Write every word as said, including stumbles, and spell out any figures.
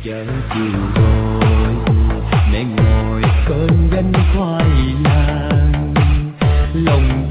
Chợ chiều rồi mẹ ngồi bên gánh khoai lang, lòng